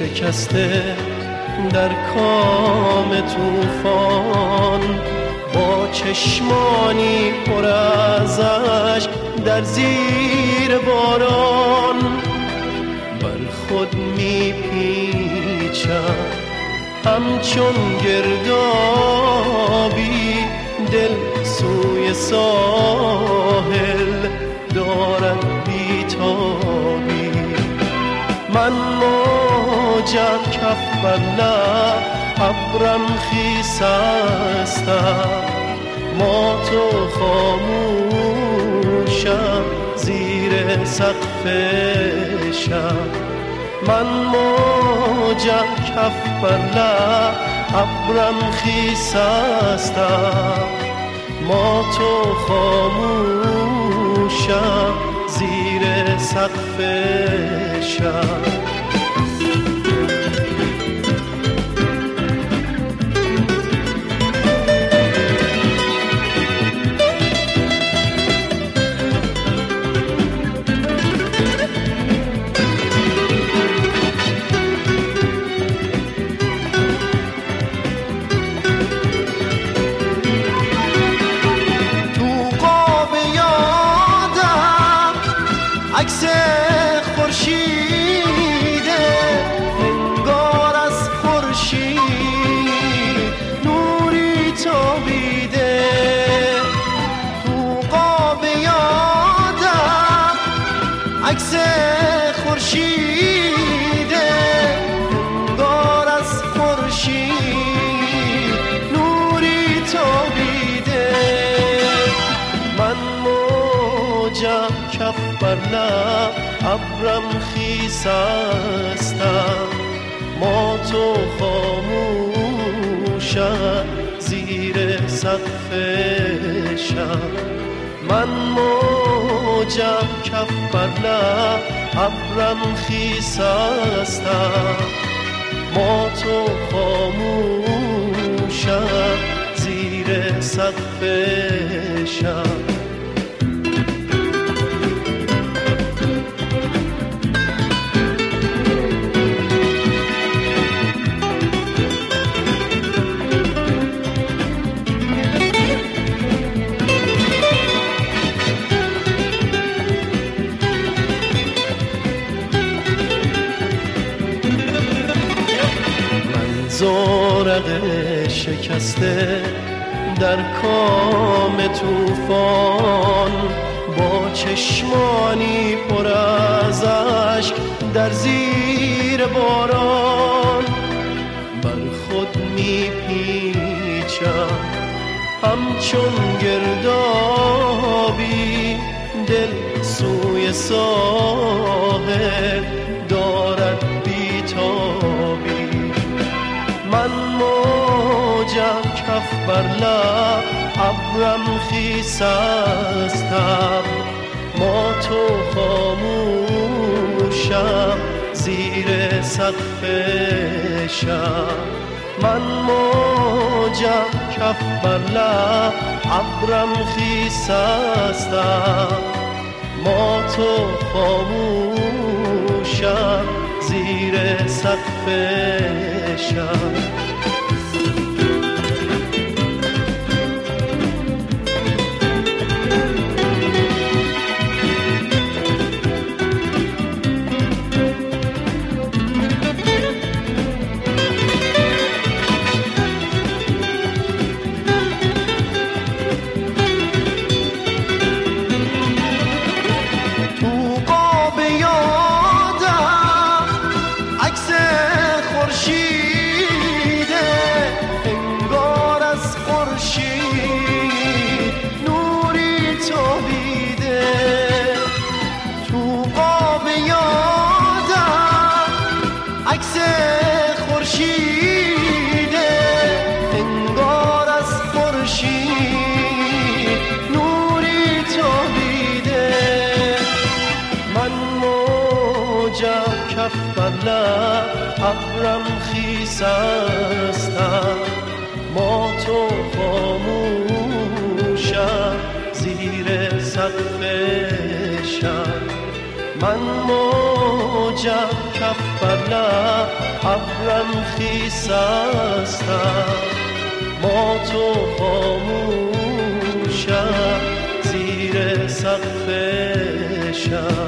شکسته در کام طوفان، با چشمانی پر از اشک در زیر باران، بر خود میپیچم همچون گردابی، دل سوی ساحل دارد بیتابی. من موجم کف بر لب، ابرم خیس هستم، ما تو خاموشم زیر سقف شب. من موجم کف بر لب، ابرم خیس هستم، ما تو خاموشم زیر سقف شب. عکس خورشیده، انگار از خورشید نوری تابیده. تو قاب یادم عکس خورشیده، انگار از خورشید نوری تابیده. من موجم کف بر لب، ابرم خیس هستم، ما تو خاموشم زیر سقف شب. من موجم کف بر لب، ابرم خیس هستم، ما تو خاموشم زیر سقف شب. زورق شکسته در کام طوفان، با چشمانی پر از اشک در زیر باران، بر خود میپیچم همچون گردابی، دل سوی ساحل دارد بیتابی. من موجم کف بر لب، ابرم خیس هستم، ما تو خاموشم زیر سقف شب. من موجم کف بر لب، ابرم خیس هستم، ما تو خاموشم زیر سقف شب. عکس خورشیده، انگار از خورشید نوری تابیده. من موجم کف بر لب، ابرم خیس هستم، ما تو خاموشم زیر سقف شب. من موجم موجم کف بر لب ابرم خیس هستم ما تو خاموشم زیر سقف شب